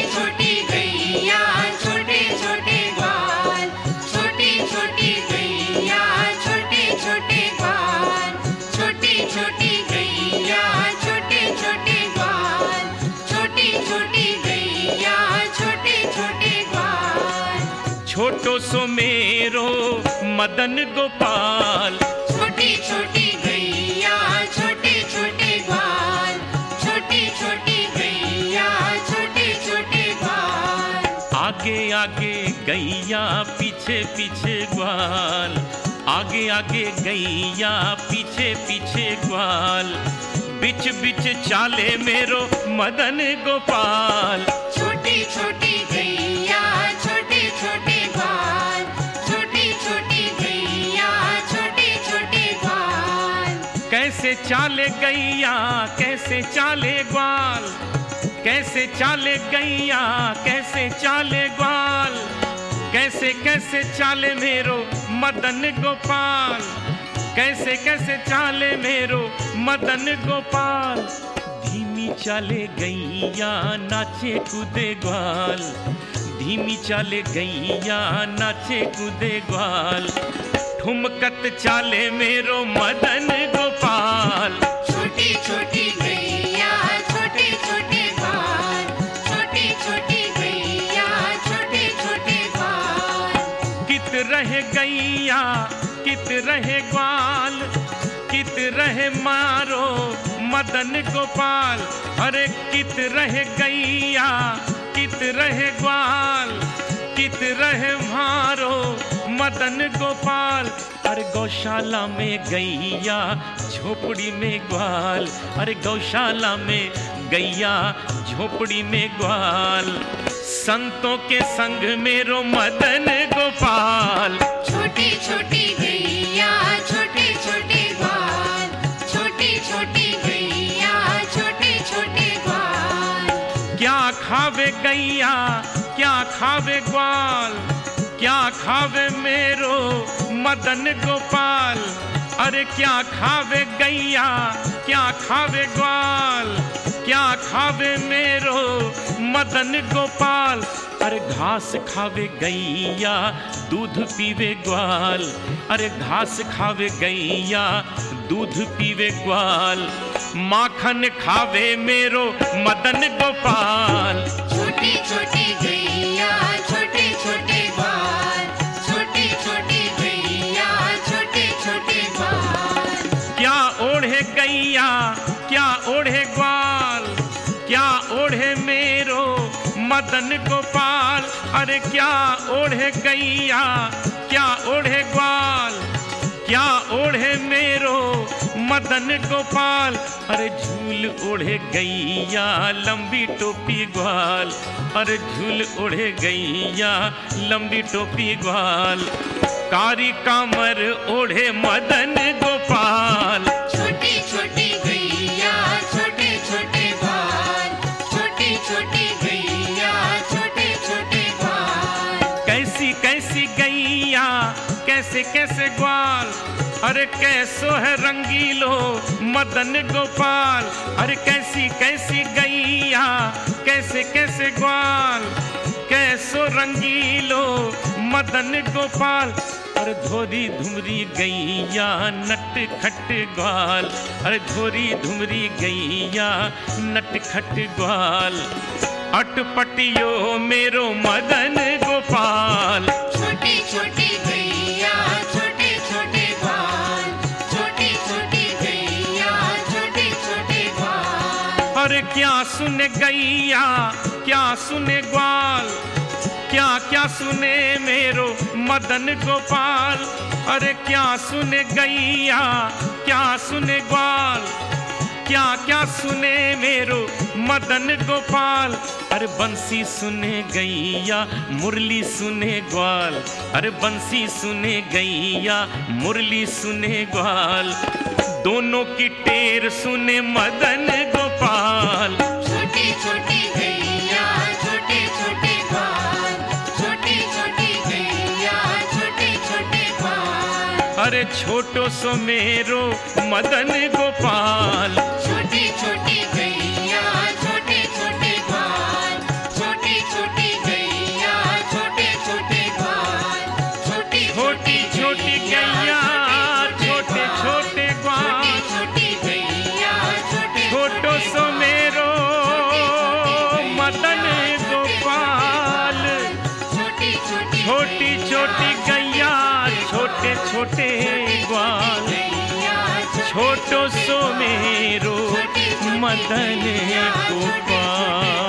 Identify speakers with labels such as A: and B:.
A: छोटी गैया छोटे छोटे ग्वाल, छोटी छोटी गैया छोटे छोटे ग्वाल, छोटी छोटी गैया छोटे छोटे ग्वाल, छोटी छोटी गैया छोटे छोटे ग्वाल।
B: छोटो सो मेरो मदन गोपाल,
A: छोटी छोटी गैया छोटे छोटे ग्वाल, छोटी छोटी गैया छोटे छोटे ग्वाल।
B: आगे आगे गैया पीछे पीछे ग्वाल, आगे आगे गैया पीछे पीछे ग्वाल, बिच बिच चाले मेरो मदन गोपाल।
A: छोटी छोटी गैया छोटे छोटे ग्वाल, छोटी छोटी गैया छोटे छोटे ग्वाल।
B: कैसे चाले गैया कैसे चाले ग्वाल, कैसे चाले गैया कैसे चाले ग्वाल, कैसे कैसे चाले मेरो मदन गोपाल, कैसे कैसे चाले मेरो मदन गोपाल। धीमी चाले गैया नाचे कूदे ग्वाल, धीमी चाले गैया नाचे कूदे ग्वाल, ठुमकत चाले मेरो मदन गोपाल।
A: छोटी छोटी गैया छोटे छोटे ग्वाल, छोटी छोटी गैया छोटे छोटे ग्वाल।
B: कित रहे गैया कित रहे ग्वाल, कित रहे मारो मदन गोपाल। अरे कित रहे गैया कित रहे ग्वाल, कित रहे मारो मदन गोपाल। अरे गौशाला में गैया झोपड़ी में ग्वाल, अरे गौशाला में गैया झोपड़ी में ग्वाल, संतों के संग मेरो मदन गोपाल।
A: छोटी छोटी गैया छोटे छोटे ग्वाल, छोटी छोटी गैया छोटे छोटे ग्वाल।
B: क्या खावे गैया क्या खावे ग्वाल, क्या खावे मेरो मदन गोपाल। अरे क्या खावे गैया क्या खावे ग्वाल, क्या खावे मेरो मदन गोपाल। अरे घास खावे गैया दूध पीवे ग्वाल, अरे घास खावे गैया दूध पीवे ग्वाल, माखन खावे मेरो मदन गोपाल।
A: छोटी छोटी गैया छोटे छोटे ग्वाल, छोटी छोटी गैया छोटे छोटे ग्वाल।
B: क्या ओढ़े गैया क्या ओढ़े ग्वाल, क्या ओढ़े मेरो मदन गोपाल। अरे क्या ओढ़े गैया क्या ओढ़े ग्वाल, क्या ओढ़े मेरो मदन गोपाल। अरे झूल ओढ़े गैया लंबी टोपी ग्वाल, अरे झूल ओढ़े गैया लंबी टोपी ग्वाल, कारी कामर ओढ़े मदन गोपाल।
A: छोटी छोटी गैया छोटे छोटे ग्वाल, छोटी छोटी गैया छोटे छोटे ग्वाल।
B: कैसी कैसी गैया कैसे कैसे ग्वाल, अरे कैसो है रंगीलो मदन गोपाल। अरे कैसी कैसी गैया कैसे कैसे ग्वाल, कैसो रंगीलो मदन गोपाल। अरे धोरी धुमरी गैया नट खट ग्वाल, अरे धोरी धुमरी गैया नट खट ग्वाल, अटपटियो मेरो मदन गोपाल।
A: छोटी छोटी गैया छोटे छोटे ग्वाल, छोटी छोटी गैया छोटे छोटे ग्वाल।
B: अरे क्या सुने गैया क्या सुने ग्वाल, क्या क्या सुने मेरो मदन गोपाल। अरे क्या सुने गैया क्या सुने ग्वाल, क्या क्या सुने मेरो मदन गोपाल। अरे बंसी सुने गैया मुरली सुने ग्वाल, अरे बंसी सुने गैया मुरली सुने ग्वाल, दोनों की टेर सुने मदन गोपाल।
A: छोटी छोटी गैया छोटे छोटे ग्वाल, छोटी छोटी गैया छोटे छोटे ग्वाल।
B: अरे छोटो सो मेरो मदन गोपाल।
A: छोटी छोटी गैया छोटे छोटे ग्वाल, छोटी
B: ग्वाल, छोटो सो मेरो मदन गोपाल।